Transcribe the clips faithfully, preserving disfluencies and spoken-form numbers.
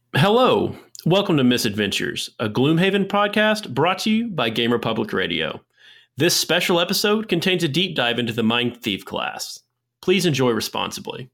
Hello, welcome to Misadventures, a Gloomhaven podcast brought to you by Game Republic Radio. This special episode contains a deep dive into the Mind Thief class. Please enjoy responsibly.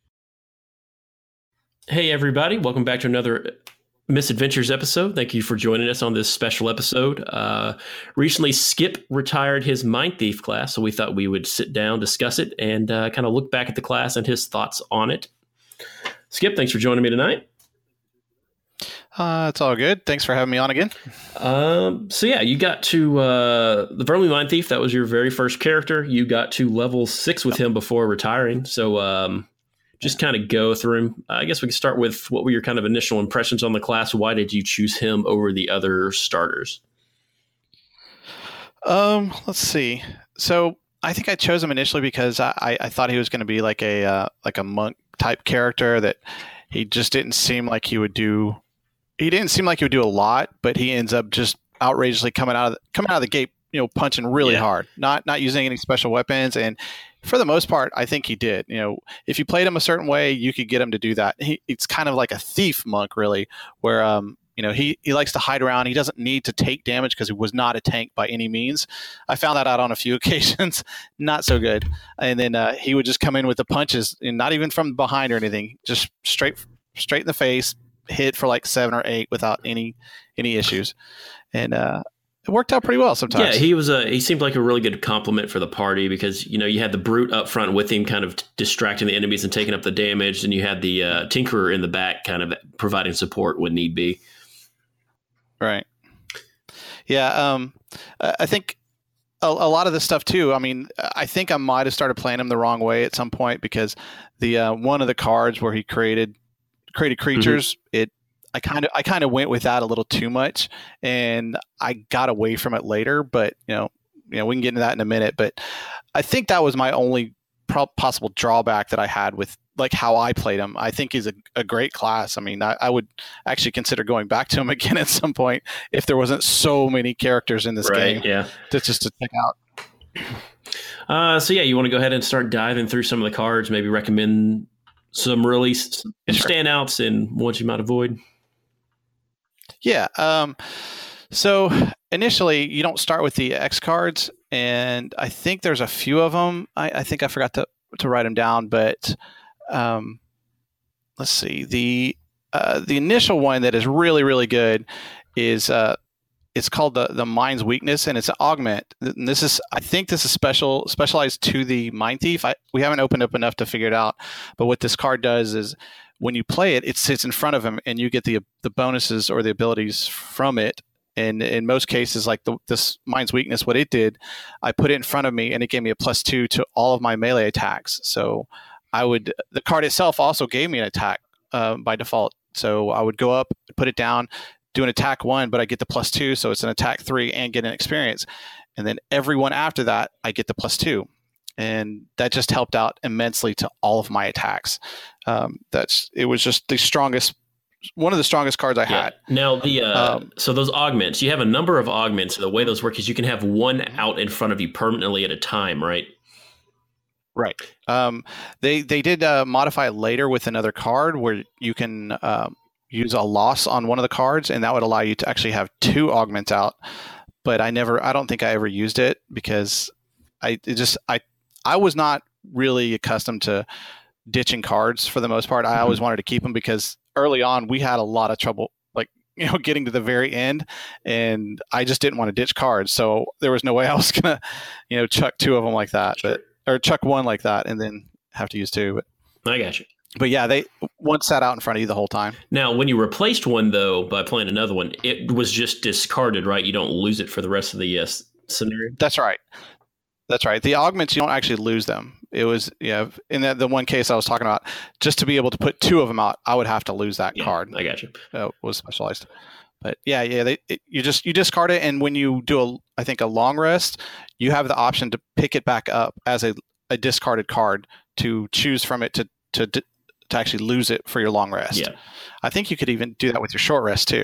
Hey everybody, welcome back to another Misadventures episode. Thank you for joining us on this special episode. Uh, recently, Skip retired his Mind Thief class, so we thought we would sit down, discuss it, and uh, kind of look back at the class and his thoughts on it. Skip, thanks for joining me tonight. Uh, it's all good. Thanks for having me on again. Um, so yeah, you got to uh, the Vermily Mind Thief. That was your very first character. You got to level six with him before retiring. So um, just kind of go through him. I guess we can start with what were your kind of initial impressions on the class? Why did you choose him over the other starters? Um, let's see. So I think I chose him initially because I, I thought he was going to be like a uh, like a monk type character that he just didn't seem like he would do. He didn't seem like he would do a lot, but he ends up just outrageously coming out of the, coming out of the gate, you know, punching really Yeah. hard, not not using any special weapons, and for the most part, I think he did. You know, if you played him a certain way, you could get him to do that. He, it's kind of like a thief monk, really, where um, you know, he he likes to hide around. He doesn't need to take damage because he was not a tank by any means. I found that out on a few occasions, not so good. And then uh, he would just come in with the punches, and not even from behind or anything, just straight straight in the face. Hit for like seven or eight without any any issues, and uh, it worked out pretty well sometimes. Yeah, he was a he seemed like a really good complement for the party because you know you had the brute up front with him, kind of distracting the enemies and taking up the damage, and you had the uh, Tinkerer in the back, kind of providing support when need be. Right. Yeah. Um. I think a, a lot of this stuff too. I mean, I think I might have started playing him the wrong way at some point because the uh, one of the cards where he created. created creatures mm-hmm. it I kind of I kind of went with that a little too much and I got away from it later, but you know you know we can get into that in a minute, but I think that was my only pro- possible drawback that I had with like how I played him. I think he's a, a great class. I mean I, I would actually consider going back to him again at some point if there wasn't so many characters in this right, game yeah to just to check out. Uh, so yeah, you want to go ahead and start diving through some of the cards, maybe recommend some really some sure. standouts and ones you might avoid. Yeah. Um, so initially, you don't start with the X cards, and I think there's a few of them. I, I think I forgot to, to write them down, but um, let's see. The uh, the initial one that is really really good is uh, it's called the the Mind's Weakness, and it's an augment. And this is I think this is special specialized to the Mind Thief. I, we haven't opened up enough to figure it out, but what this card does is when you play it, it sits in front of him, and you get the the bonuses or the abilities from it. And in most cases, like the, this Mind's Weakness, what it did, I put it in front of me, and it gave me a plus two to all of my melee attacks. So I would the card itself also gave me an attack uh, by default. So I would go up, put it down. Do an attack one, but I get the plus two, so it's an attack three and get an experience. And then everyone after that, I get the plus two. And that just helped out immensely to all of my attacks. Um, that's it was just the strongest, one of the strongest cards I yeah. had. Now, the uh, um, so those augments, you have a number of augments. The way those work is you can have one out in front of you permanently at a time, right? Right. Um, they, they did uh, modify it later with another card where you can... Um, use a loss on one of the cards, and that would allow you to actually have two augments out. But I never, I don't think I ever used it because I it just, I, I was not really accustomed to ditching cards for the most part. I always wanted to keep them because early on we had a lot of trouble, like, you know, getting to the very end, and I just didn't want to ditch cards. So there was no way I was going to, you know, chuck two of them like that, but, or chuck one like that and then have to use two. But I got you. But yeah, they one sat out in front of you the whole time. Now, when you replaced one, though, by playing another one, it was just discarded, right? You don't lose it for the rest of the uh, scenario? That's right. That's right. The augments, you don't actually lose them. It was, yeah, in that, the one case I was talking about, just to be able to put two of them out, I would have to lose that yeah, card. I got you. Uh, was specialized. But yeah, yeah, they, it, you just you discard it, and when you do a, I think a long rest, you have the option to pick it back up as a, a discarded card to choose from it to to to actually lose it for your long rest. Yeah, I think you could even do that with your short rest too.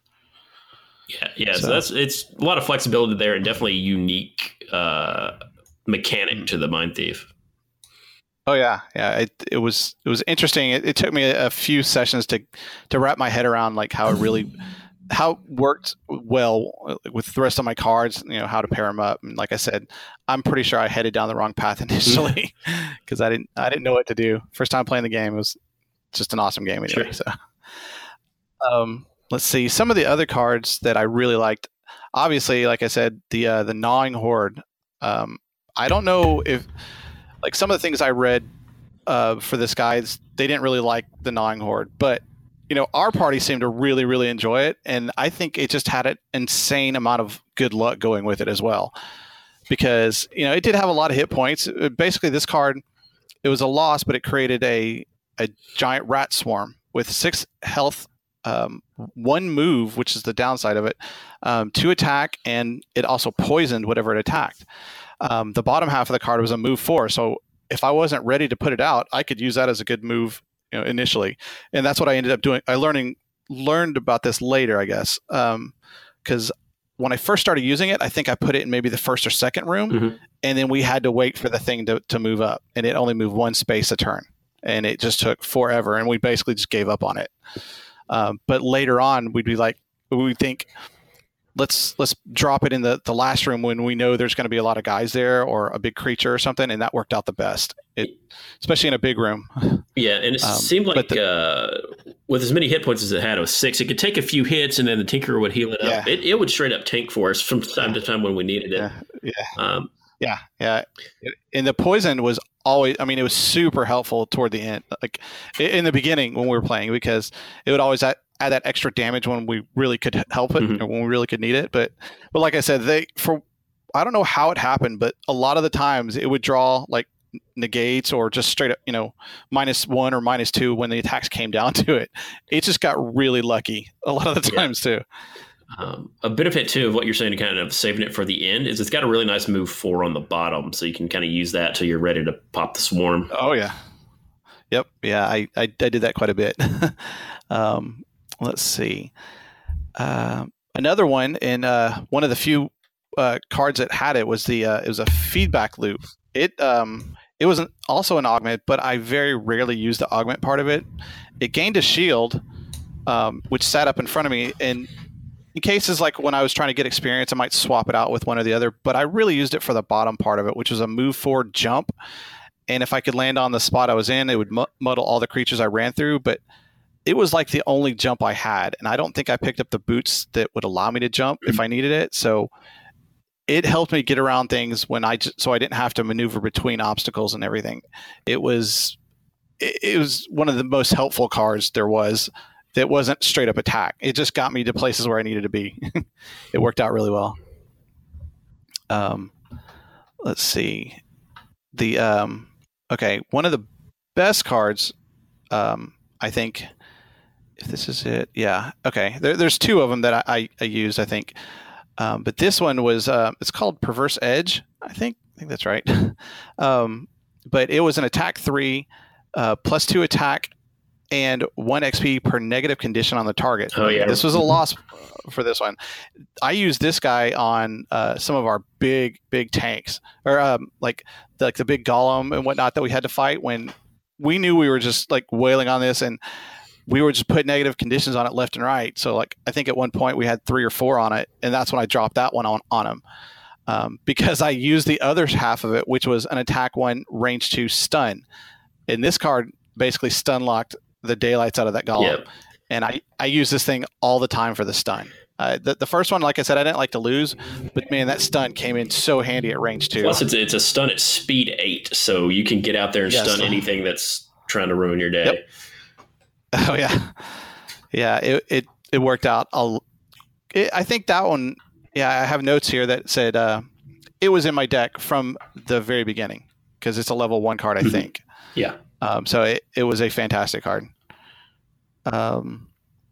Yeah, yeah. So, so that's it's a lot of flexibility there, and definitely a unique uh, mechanic mm-hmm. to the Mind Thief. Oh yeah, yeah. It it was it was interesting. It, it took me a, a few sessions to to wrap my head around like how it really how it worked well with the rest of my cards. You know how to pair them up. And like I said, I'm pretty sure I headed down the wrong path initially because I didn't I didn't know what to do. First time playing the game, it was just an awesome game anyway. Sure. So, um, let's see some of the other cards that I really liked. Obviously, like I said, the uh, the Gnawing Horde. Um, I don't know if like some of the things I read uh, for this guy, they didn't really like the Gnawing Horde, but you know, our party seemed to really, really enjoy it, and I think it just had an insane amount of good luck going with it as well, because you know it did have a lot of hit points. Basically, this card, it was a loss, but it created a a giant rat swarm with six health, um, one move, which is the downside of it, um, two attack, and it also poisoned whatever it attacked. Um, the bottom half of the card was a move four, so if I wasn't ready to put it out, I could use that as a good move, you know, initially, and that's what I ended up doing. I learning learned about this later, I guess, because um, when I first started using it, I think I put it in maybe the first or second room, mm-hmm. and then we had to wait for the thing to, to move up, and it only moved one space a turn, and it just took forever, and we basically just gave up on it. Um, but later on, we'd be like, we think. Let's let's drop it in the, the last room when we know there's going to be a lot of guys there or a big creature or something, and that worked out the best. It, especially in a big room. Yeah, and it um, seemed like the, uh, with as many hit points as it had, it was six. It could take a few hits, and then the Tinkerer would heal it up. Yeah. It it would straight up tank for us from time to time when we needed it. Yeah, yeah, um, yeah. yeah. And the poison was always. I mean, it was super helpful toward the end, like in the beginning when we were playing, because it would always. Add, add that extra damage when we really could help it, mm-hmm. or when we really could need it. But, but like I said, they for I don't know how it happened, but a lot of the times it would draw like negates or just straight up, you know, minus one or minus two when the attacks came down to it. It just got really lucky a lot of the times yeah. too. Um, a benefit too of what you're saying to kind of saving it for the end is it's got a really nice move four on the bottom, so you can kind of use that till you're ready to pop the swarm. Oh yeah, yep, yeah. I I, I did that quite a bit. um, Let's see. Uh, another one, and uh, one of the few uh, cards that had it was the uh, it was a feedback loop. It um, it was an, also an augment, but I very rarely used the augment part of it. It gained a shield, um, which sat up in front of me, and in cases like when I was trying to get experience, I might swap it out with one or the other. But I really used it for the bottom part of it, which was a move forward jump. And if I could land on the spot I was in, it would mu- muddle all the creatures I ran through, but it was like the only jump I had, and I don't think I picked up the boots that would allow me to jump if I needed it. So it helped me get around things when I just, so I didn't have to maneuver between obstacles and everything. It was it, it was one of the most helpful cards there was that wasn't straight up attack. It just got me to places where I needed to be. It worked out really well. Um, let's see the um, okay, one of the best cards, um, I think. If this is it, yeah. Okay, there, there's two of them that I, I, I used, I think. Um, but this one was, uh, it's called Perverse Edge, I think. I think that's right. um, but it was an attack three, uh, plus two attack, and one X P per negative condition on the target. Oh, yeah. This was a loss for this one. I used this guy on uh, some of our big, big tanks, or um, like, the, like the big golem and whatnot that we had to fight when we knew we were just like wailing on this, and we were just putting negative conditions on it left and right. So like, I think at one point we had three or four on it, and that's when I dropped that one on, on him. Um, because I used the other half of it, which was an attack one, range two stun. And this card basically stun locked the daylights out of that golem. Yep. And I, I use this thing all the time for the stun. Uh, the, the first one, like I said, I didn't like to lose, but man, that stun came in so handy at range two. Plus it's, it's a stun at speed eight. So you can get out there and yes. stun anything that's trying to ruin your day. Yep. Oh yeah, yeah. It it, it worked out. I'll, it, I think that one. Yeah, I have notes here that said uh, it was in my deck from the very beginning because it's a level one card, I think. Yeah. Um, so it, it was a fantastic card. Um,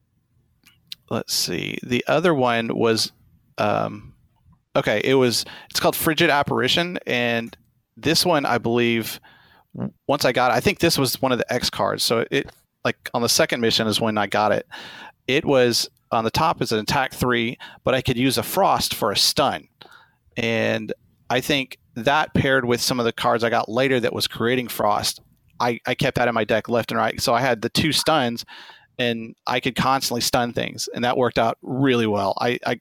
let's see. The other one was, um, okay. It was. It's called Frigid Apparition, and this one I believe. Once I got it, I think this was one of the X cards. So it. Like on the second mission is when I got it. It was on the top is an attack three, but I could use a frost for a stun. And I think that paired with some of the cards I got later that was creating frost, I, I kept that in my deck left and right. So I had the two stuns, and I could constantly stun things, and that worked out really well. I I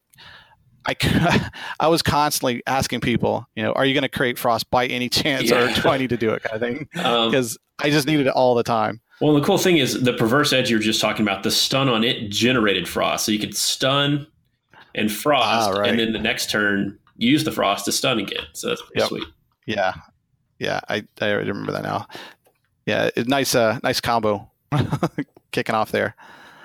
I, I was constantly asking people, you know, are you going to create frost by any chance, yeah. or do I need to do it, kind of thing? Because um, I just needed it all the time. Well, the cool thing is the Perverse Edge you were just talking about, the stun on it generated frost. So you could stun and frost, ah, right. and then the next turn use the frost to stun again. So that's pretty yep. sweet. Yeah. Yeah. I, I remember that now. Yeah. It, nice, uh, nice combo kicking off there.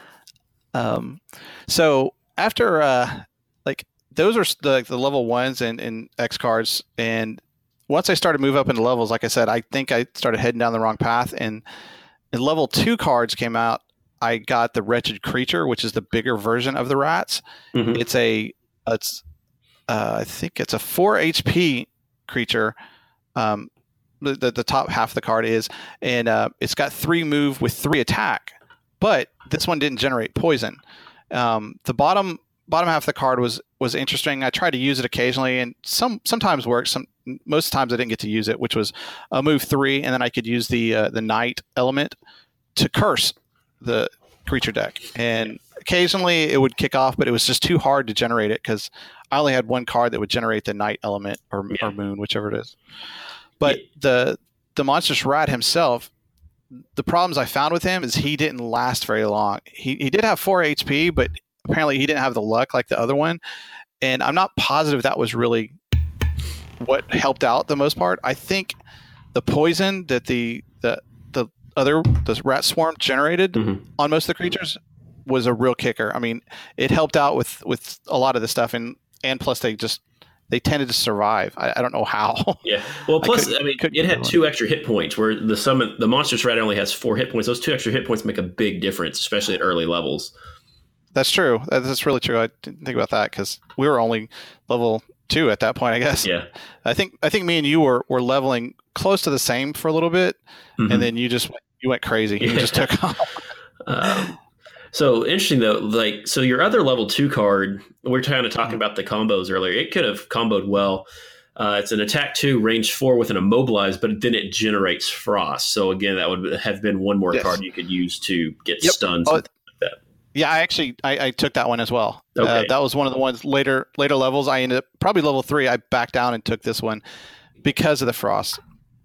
Um, so after, uh, like those are the, the level ones and, and X cards. And once I started to move up into levels, like I said, I think I started heading down the wrong path, and, and level two cards came out. I got the Wretched Creature, which is the bigger version of the rats. Mm-hmm. It's a, it's, uh, I think it's a four H P creature. Um, the, the the top half of the card is, and uh, it's got three move with three attack. But this one didn't generate poison. Um, the bottom bottom half of the card was was interesting. I tried to use it occasionally, and some sometimes works. Some most times I didn't get to use it, which was a move three, and then I could use the uh, the night element to curse the creature deck. And occasionally it would kick off, but it was just too hard to generate it because I only had one card that would generate the night element or, yeah. or moon, whichever it is. But yeah. the the monstrous rat himself, the problems I found with him is he didn't last very long. He he did have four H P, but apparently he didn't have the luck like the other one. And I'm not positive that was really what helped out the most part. I think the poison that the the the other the rat swarm generated mm-hmm. on most of the creatures was a real kicker. I mean, it helped out with, with a lot of the stuff, and and plus they just they tended to survive. I, I don't know how. Yeah. Well, plus I, I mean, it had two extra hit points where the summon the monstrous rat only has four hit points. Those two extra hit points make a big difference, especially at early levels. That's true. That's really true. I didn't think about that because we were only level two at that point, I guess. Yeah. I think I think me and you were, were leveling close to the same for a little bit, mm-hmm. and then you just you went crazy. You yeah. just took off. um, so interesting though, like so your other level two card, we we're kind of talking mm-hmm. about the combos earlier. It could have comboed well. Uh, it's an attack two, range four with an immobilize, but then it generates frost. So again, that would have been one more yes. card you could use to get yep. stunned. Oh, yeah, I actually I, I took that one as well. Okay. Uh, that was one of the ones later later levels. I ended up probably level three. I backed down and took this one because of the frost.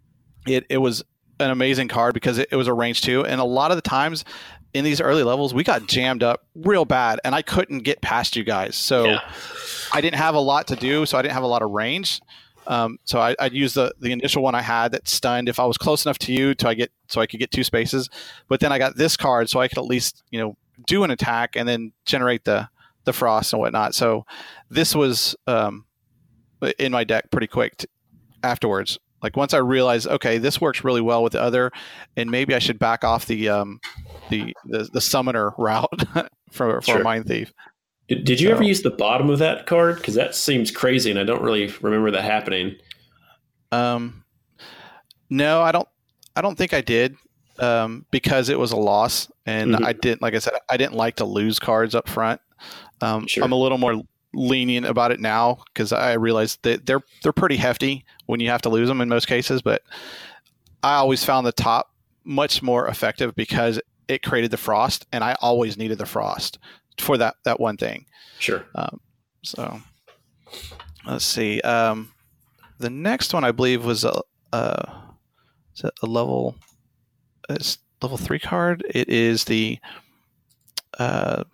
It it was an amazing card because it, it was a range two, and a lot of the times in these early levels we got jammed up real bad, and I couldn't get past you guys. So yeah. I didn't have a lot to do, so I didn't have a lot of range. Um, so I, I'd use the the initial one I had that stunned if I was close enough to you to I get so I could get two spaces. But then I got this card so I could at least you know. do an attack and then generate the the frost and whatnot. So this was um, in my deck pretty quick t- afterwards. Like once I realized, okay, this works really well with the other, and maybe I should back off the um, the, the the summoner route for for sure. a Mind Thief. Did, did you so, ever use the bottom of that card? Because that seems crazy, and I don't really remember that happening. Um, no, I don't. I don't think I did. Um, because it was a loss, and mm-hmm. I didn't, like I said, I didn't like to lose cards up front. Um, sure. I'm a little more lenient about it now because I realize that they're they're pretty hefty when you have to lose them in most cases. But I always found the top much more effective because it created the frost, and I always needed the frost for that that one thing. Sure. Um, so let's see. Um, the next one I believe was a, a, a level. It's level three card. It is the uh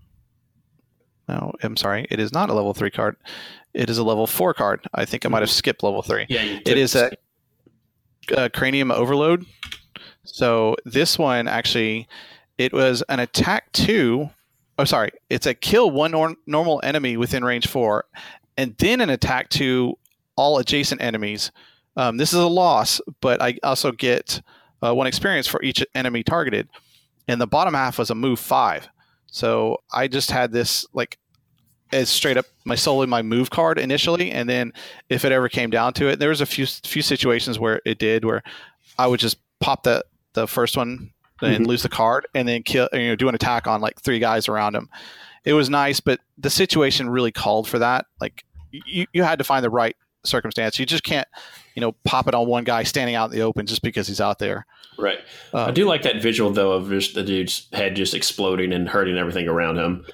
no, I'm sorry. It is not a level three card. It is a level four card. I think I might have skipped level three. Yeah, it is a, a Cranium Overload. So this one actually, it was an attack two. Oh, sorry. It's a kill one or, normal enemy within range four, and then an attack two all adjacent enemies. Um, this is a loss, but I also get Uh, one experience for each enemy targeted, and the bottom half was a move five. So I just had this like as straight up my solely my move card initially, and then if it ever came down to it, there was a few few situations where it did where I would just pop the the first one and mm-hmm. lose the card, and then kill you know do an attack on like three guys around him. It was nice, but the situation really called for that. Like you you had to find the right circumstance. You just can't, you know, pop it on one guy standing out in the open just because he's out there. Right. Um, I do like that visual, though, of just the dude's head just exploding and hurting everything around him.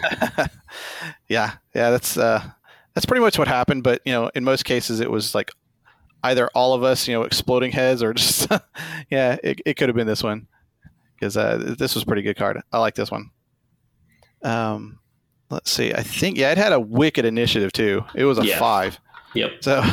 yeah. Yeah. That's, uh, that's pretty much what happened. But, you know, in most cases, it was like either all of us, you know, exploding heads or just, yeah, it, it could have been this one because uh, this was a pretty good card. I like this one. Um, let's see. I think, yeah, it had a wicked initiative too. It was a yeah. five. Yep. So,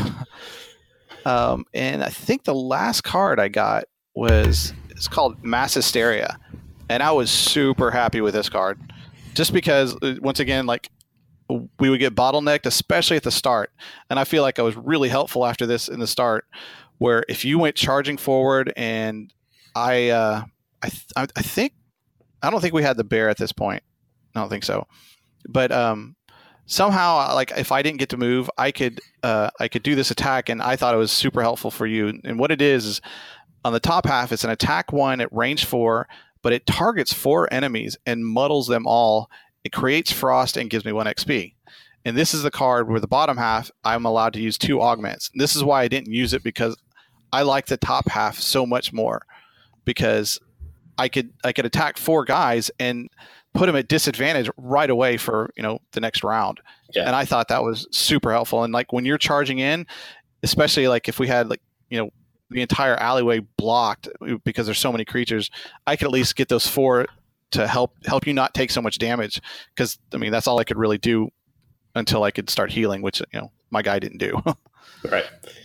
um, and I think the last card I got was, it's called Mass Hysteria. And I was super happy with this card just because, once again, like we would get bottlenecked, especially at the start. And I feel like I was really helpful after this in the start, where if you went charging forward and I, uh, I, th- I think, I don't think we had the bear at this point. I don't think so. But, um, somehow, like if I didn't get to move, I could, uh, I could do this attack. And I thought it was super helpful for you. And what it is, is on the top half, it's an attack one at range four, but it targets four enemies and muddles them all. It creates frost and gives me one X P. And this is the card where the bottom half, I'm allowed to use two augments. This is why I didn't use it, because I like the top half so much more, because I could I could attack four guys and put them at disadvantage right away for, you know, the next round. Yeah. And I thought that was super helpful. And like when you're charging in, especially like if we had like, you know, the entire alleyway blocked because there's so many creatures, I could at least get those four to help help you not take so much damage. Because I mean, that's all I could really do until I could start healing, which, you know, my guy didn't do. Right.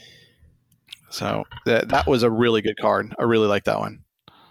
So that that was a really good card. I really like that one.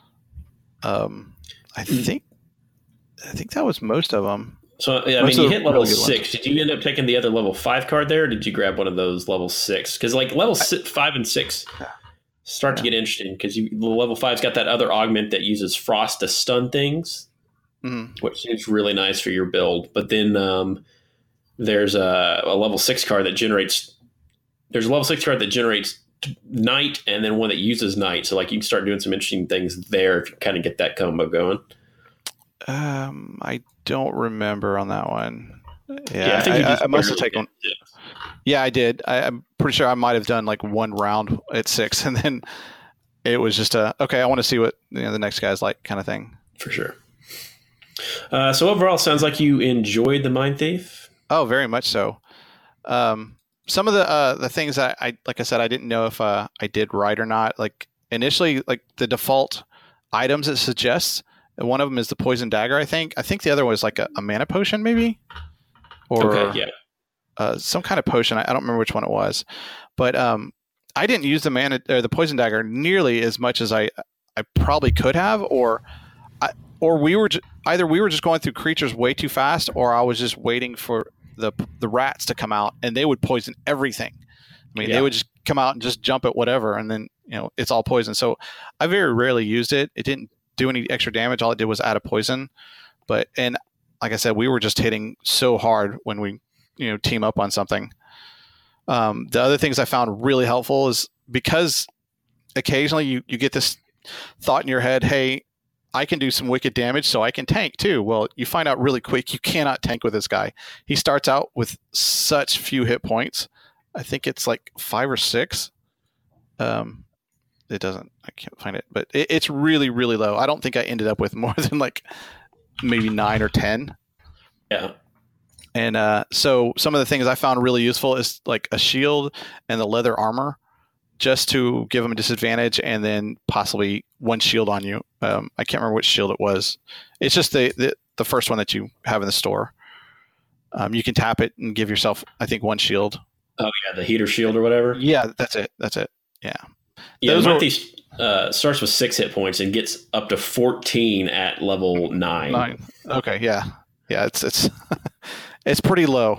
Um, I think I think that was most of them. So yeah, I Most mean, you of the hit level really good six. ones. Did you end up taking the other level five card there, or did you grab one of those level six? Because like level si- five and six start to Yeah. get interesting, because you the level five's got that other augment that uses frost to stun things, Mhm. which seems really nice for your build. But then um, there's a, a level six card that generates. There's a level six card that generates night, and then one that uses night. So like you can start doing some interesting things there if you kind of get that combo going. Um, I don't remember on that one. Yeah, Yeah, I think I, you I, just I must have barely taken. did. Yeah, I did. I, I'm pretty sure I might have done like one round at six, and then it was just a okay. I want to see what, you know, the next guy's like, kind of thing. For sure. Uh, so overall, sounds like you enjoyed the Mind Thief. Oh, very much so. Um, some of the uh, the things that I like I said, I didn't know if uh, I did right or not. Like initially, like the default items it suggests. One of them is the poison dagger. I think. I think the other one was like a, a mana potion, maybe, or Okay, yeah. uh, some kind of potion. I, I don't remember which one it was, but um, I didn't use the mana or the poison dagger nearly as much as I I probably could have, or I, or we were ju- either we were just going through creatures way too fast, or I was just waiting for the the rats to come out and they would poison everything. I mean, Yeah. they would just come out and just jump at whatever, and then, you know, it's all poison. So I very rarely used it. It didn't do any extra damage. All it did was add a poison. But and like I said, we were just hitting so hard when we, you know, team up on something. Um, the other things I found really helpful is because occasionally you, you get this thought in your head, hey, I can do some wicked damage, so I can tank too. Well, you find out really quick you cannot tank with this guy. He starts out with such few hit points. I think it's like five or six. Um, it doesn't, I can't find it, but it, it's really, really low. I don't think I ended up with more than like maybe nine or ten. Yeah. And uh, so some of the things I found really useful is like a shield and the leather armor, just to give them a disadvantage, and then possibly one shield on you. Um, I can't remember which shield it was. It's just the, the, the first one that you have in the store. Um, you can tap it and give yourself, I think, one shield. Oh yeah, the heater shield or whatever. Yeah, that's it. That's it. Yeah. Yeah, Those the are- Mind Thief uh, starts with six hit points and gets up to fourteen at level nine. Nine. Okay. Yeah. Yeah. It's it's it's pretty low.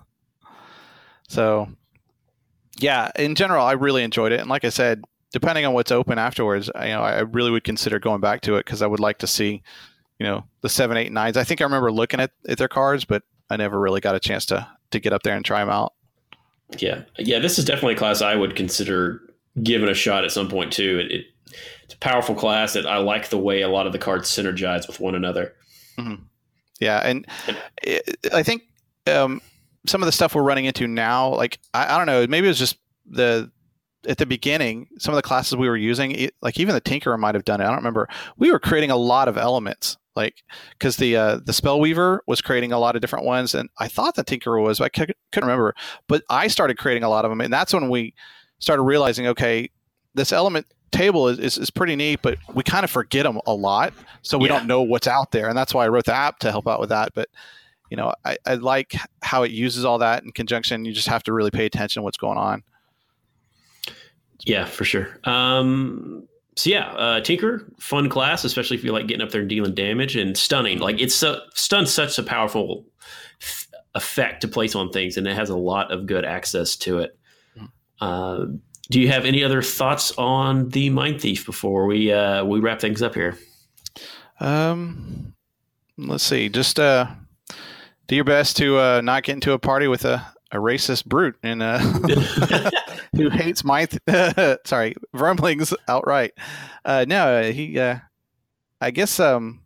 So, yeah. In general, I really enjoyed it, and like I said, depending on what's open afterwards, I, you know, I really would consider going back to it because I would like to see, you know, the seven, eight, nines. I think I remember looking at, at their cards, but I never really got a chance to to get up there and try them out. Yeah, yeah. This is definitely a class I would consider giving a shot at some point too. It, it it's a powerful class that I like the way a lot of the cards synergize with one another. Yeah, and it, I think um, some of the stuff we're running into now, like I, I don't know, maybe it was just the at the beginning, some of the classes we were using, it, like even the Tinkerer might have done it. I don't remember. We were creating a lot of elements, like because the uh, the Spellweaver was creating a lot of different ones, and I thought the Tinkerer was, but I couldn't, couldn't remember. But I started creating a lot of them, and that's when we started realizing, okay, this element table is, is, is pretty neat, but we kind of forget them a lot, so we yeah. don't know what's out there, and that's why I wrote the app to help out with that. But you know, I, I like how it uses all that in conjunction. You just have to really pay attention to what's going on. Yeah, for sure. Um, so yeah, uh, Tinker, fun class, especially if you like getting up there and dealing damage, and stunning. Like it's so, stun's such a powerful f- effect to place on things, and it has a lot of good access to it. Uh, do you have any other thoughts on the Mind Thief before we uh, we wrap things up here? Um, let's see. Just uh, do your best to uh, not get into a party with a, a racist brute and uh, who hates my th- sorry Vermlings outright. Uh, no, he. Uh, I guess um,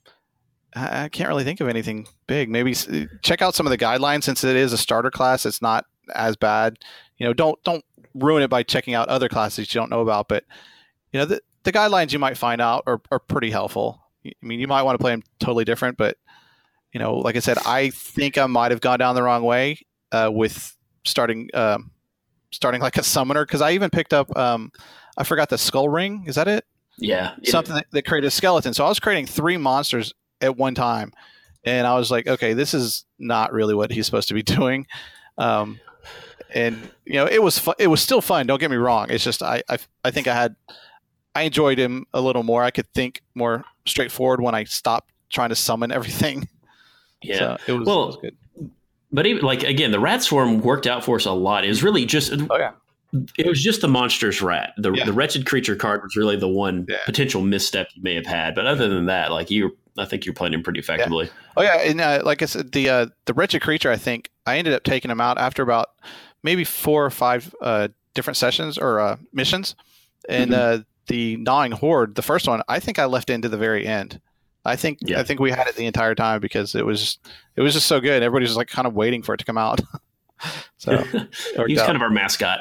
I, I can't really think of anything big. Maybe s- check out some of the guidelines since it is a starter class. It's not as bad. You know, don't don't ruin it by checking out other classes you don't know about. But you know, the the guidelines you might find out are are pretty helpful. I mean, you might want to play them totally different, but you know, like I said, I think I might have gone down the wrong way uh, with starting um, starting like a summoner, because I even picked up um, I forgot the Skull Ring. Is that it? Yeah, something that, that created a skeleton. So I was creating three monsters at one time, and I was like, okay, this is not really what he's supposed to be doing. Um, and you know, it was fu- it was still fun. Don't get me wrong. It's just I, I I think I had I enjoyed him a little more. I could think more straightforward when I stopped trying to summon everything. Yeah, so it was, well, it was good. But even like again, the Rat Swarm worked out for us a lot. It was really just oh yeah, it was just the monster's rat. The yeah. the wretched creature card was really the one yeah. potential misstep you may have had. But other than that, like you, I think you're playing him pretty effectively. Yeah. Oh yeah, and uh, like I said, the uh, the wretched creature, I think I ended up taking him out after about maybe four or five uh, different sessions or uh, missions, and mm-hmm. uh, the gnawing horde, the first one, I think I left into the very end. I think yeah. I think we had it the entire time because it was it was just so good. Everybody was like kind of waiting for it to come out. So he's kind of our mascot.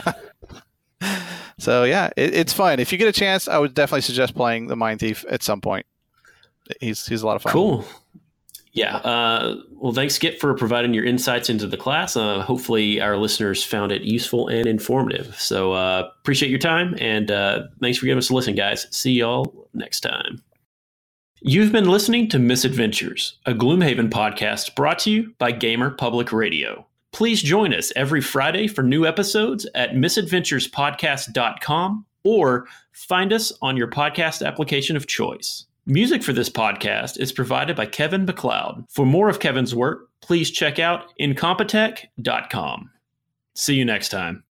So yeah, it, it's fun. If you get a chance, I would definitely suggest playing the Mind Thief at some point. He's he's a lot of fun. Cool. Yeah. Uh, well, thanks, Skip, for providing your insights into the class. Uh, hopefully our listeners found it useful and informative. So uh, appreciate your time, and uh, thanks for giving us a listen, guys. See y'all next time. You've been listening to Misadventures, a Gloomhaven podcast brought to you by Gamer Public Radio. Please join us every Friday for new episodes at misadventures podcast dot com or find us on your podcast application of choice. Music for this podcast is provided by Kevin MacLeod. For more of Kevin's work, please check out incompetech dot com. See you next time.